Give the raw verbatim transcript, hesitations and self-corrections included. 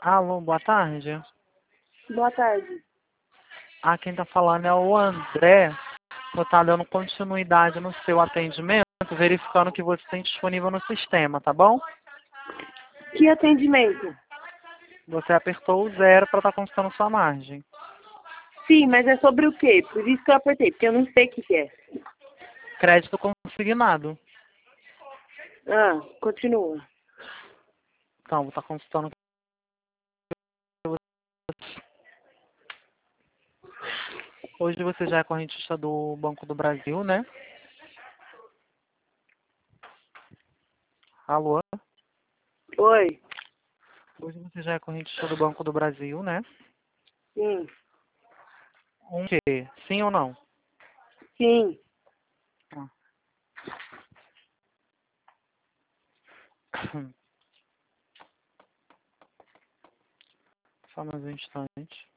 Alô, boa tarde. Boa tarde. Ah, quem tá falando é o André. Eu tá dando continuidade no seu atendimento, verificando que você tem disponível no sistema, tá bom? Que atendimento? Você apertou o zero para estar consultando sua margem. Sim, mas é sobre o quê? Por isso que eu apertei, porque eu não sei o que que é. Crédito consignado. Ah, continua. Então, vou estar consultando. Hoje você já é correntista do Banco do Brasil, né? Alô? Oi. Hoje você já é correntista do Banco do Brasil, né? Sim. Um quê? Sim ou não? Sim. Ah. Só mais um instante.